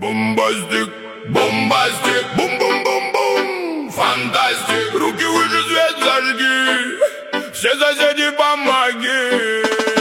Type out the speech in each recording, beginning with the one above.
Бомбастик, бомбастик, бум-бум-бум-бум. Фантастик, руки выше, свет зажги. Все соседи, помоги.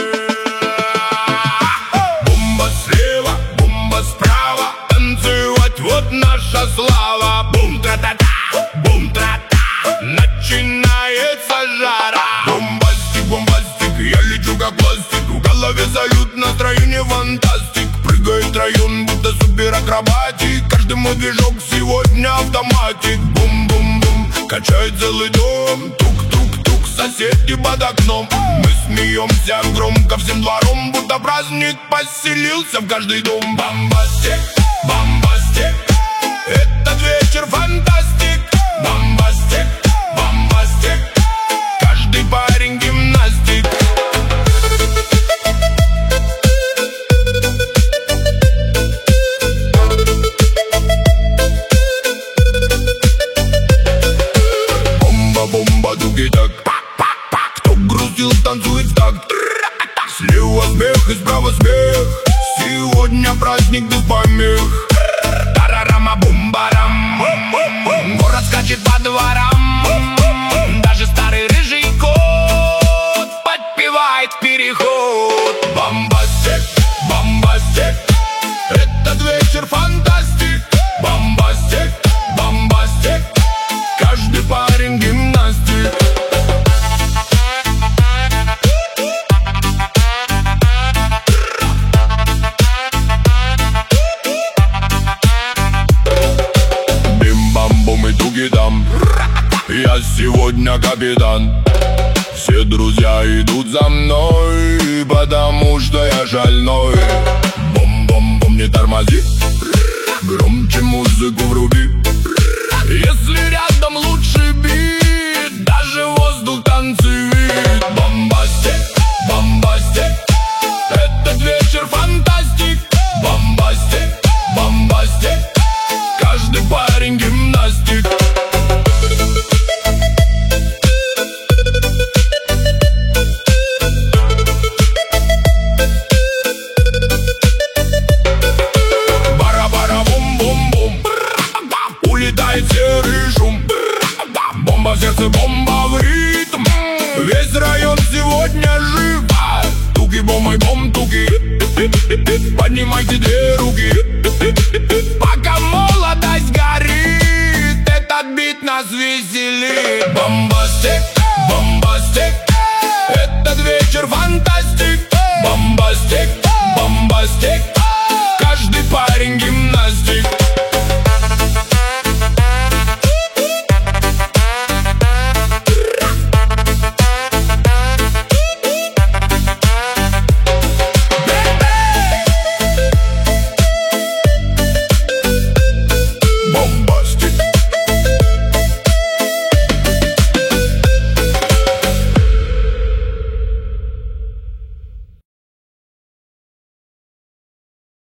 Бомба слева, бомба справа. Танцевать, вот наша слава. Бум-тра-та-та, бум-тра-та. Начинается жара. Бомбастик, бомбастик, я лечу как пластик. В голове салют, настроение фантастик. Прыгает район, будто суперакробатик. Каждый мой движок сегодня автоматик. Бум-бум-бум, качает целый дом. Тук-тук-тук, соседи под окном. Мы смеемся громко всем двором, будто праздник поселился в каждый дом. Бомбастик, бомбастик, этот вечер фантастик. Бомбастик, бомбастик, каждый парень гимнастик. Бомба, дуги-так. Кто грустил, танцует в такт. Слева смех и справа смех. Сегодня праздник без помех. Тарарама, бум-барам. Город скачет по дворам. Даже старый рыжий кот подпевает переход. Бомбастик, бомбастик, этот вечер фантастик. Бомбастик, бомбастик, каждый парень гимнастик. Бим-бам-бум и туги-дам. Я сегодня капитан. Все друзья идут за мной, потому что я шальной. Бом-бом-бом, не тормози. Громче музыку вруби.